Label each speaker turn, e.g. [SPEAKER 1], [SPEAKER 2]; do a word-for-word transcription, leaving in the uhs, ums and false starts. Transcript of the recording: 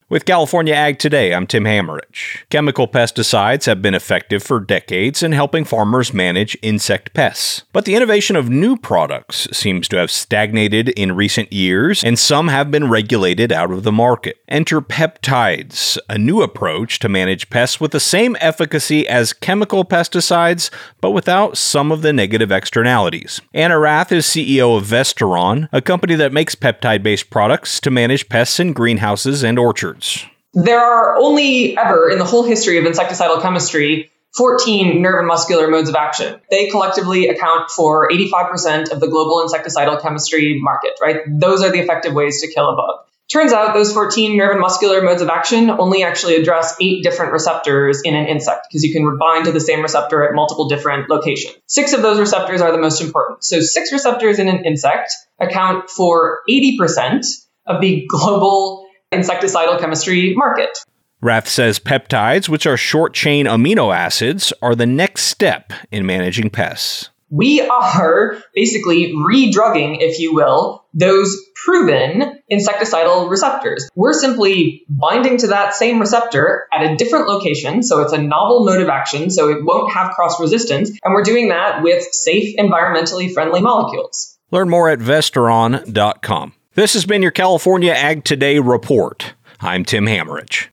[SPEAKER 1] With California Ag Today, I'm Tim Hammerich. Chemical pesticides have been effective for decades in helping farmers manage insect pests. But the innovation of new products seems to have stagnated in recent years, and some have been regulated out of the market. Enter peptides, a new approach to manage pests with the same efficacy as chemical pesticides, but without some of the negative externalities. Anna Rath is C E O of Vestaron, a company that makes peptide-based products to manage pests in greenhouses and orchards.
[SPEAKER 2] There are only ever, in the whole history of insecticidal chemistry, fourteen nerve and muscular modes of action. They collectively account for eighty-five percent of the global insecticidal chemistry market, right? Those are the effective ways to kill a bug. Turns out those fourteen nerve and muscular modes of action only actually address eight different receptors in an insect, because you can bind to the same receptor at multiple different locations. Six of those receptors are the most important. So six receptors in an insect account for eighty percent of the global insecticidal chemistry market.
[SPEAKER 1] Rath says peptides, which are short-chain amino acids, are the next step in managing pests.
[SPEAKER 2] We are basically redrugging, if you will, those proven insecticidal receptors. We're simply binding to that same receptor at a different location, so it's a novel mode of action, so it won't have cross-resistance, and we're doing that with safe, environmentally friendly molecules.
[SPEAKER 1] Learn more at Vestaron dot com. This has been your California Ag Today report. I'm Tim Hammerich.